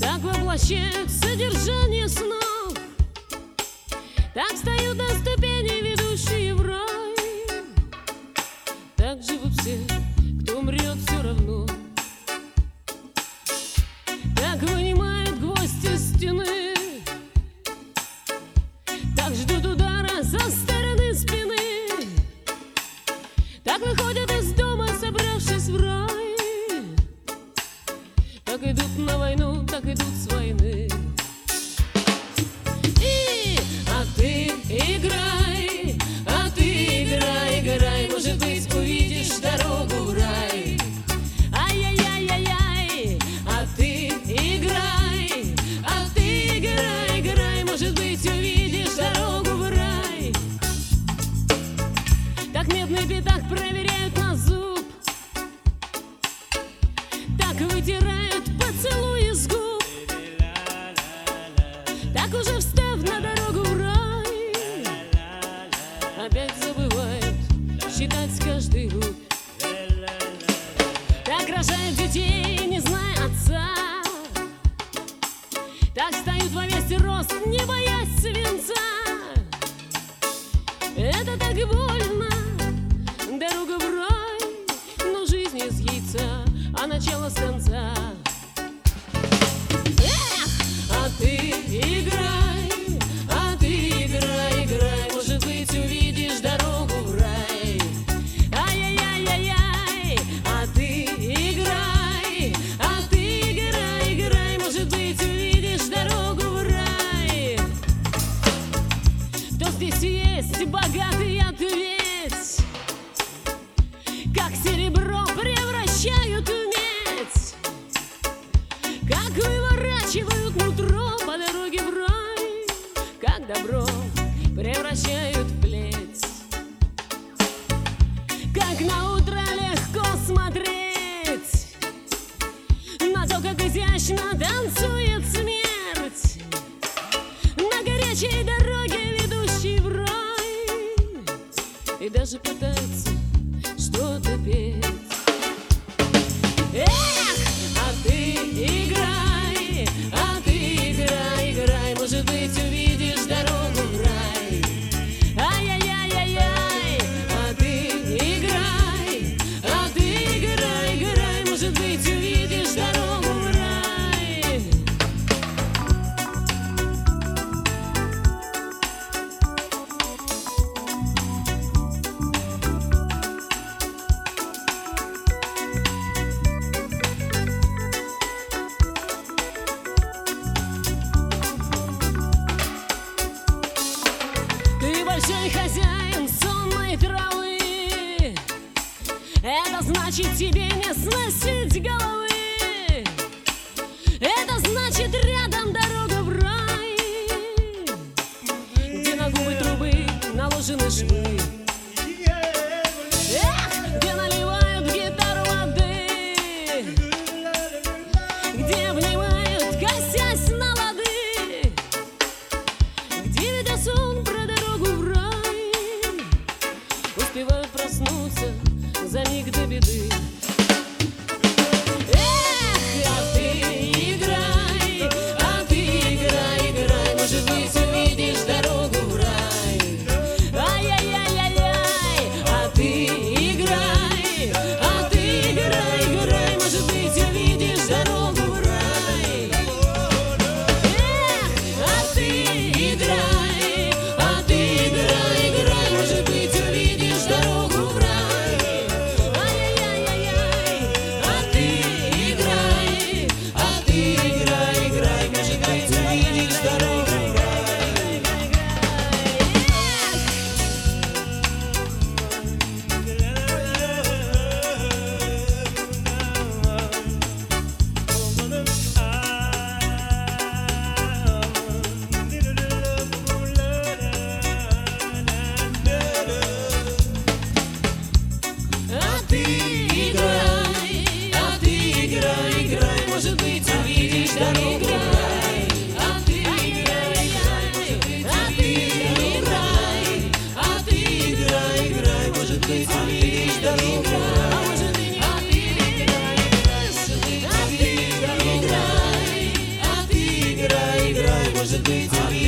так воплощают содержание снов, так встают на ступени, ведущие в рай, так живут все, кто умрет все равно, так вынимают гвоздь из стены, так ждут удара со стороны спины, так выходят из дома, собравшись в рай, так идут на войну, так идут с войны. А ты играй, играй, может быть, увидишь дорогу в рай. Ай-яй-яй-яй-яй, а ты играй, играй, может быть, увидишь дорогу в рай. Так медный пятак проверяют на зуб, так вытирают поцелуи с губ, так уже встав на дорогу в рай, опять забывают считать каждый рубь. Так рожают детей, не зная отца, так встают во весь рост, не боясь свинца. Это так больно, дорога в рай, но жизнь из яйца, а начало с конца. Эх, а ты играй, играй, может быть, увидишь дорогу в рай. Ай-яй-яй-яй-яй, а ты играй, играй, может быть, увидишь дорогу в рай. То здесь есть богатый ответ, как серебро превращают в медь, как выворачивают нутро по дороге в рай, как добро превращают в плеть, как на утро легко смотреть на то, как изящно танцует смерть на горячей дороге, ведущей в рай, и даже пытается что-то петь. Эх, а ты играй, играй, может быть, увидишь дорогу в рай. Ай-яй-яй-яй-яй, а ты играй, играй, может быть, увидишь дорогу в рай. Ты большой хозяин сонной травы, это значит тебе не сносить головы, это значит рядом дорога в рай, где на губы трубы наложены швы. Эх, где наливают в гитару воды, где обнимают, косясь на лады, где ведя сон про дорогу в рай, успевают проснуться за миг до беды. It's a great to be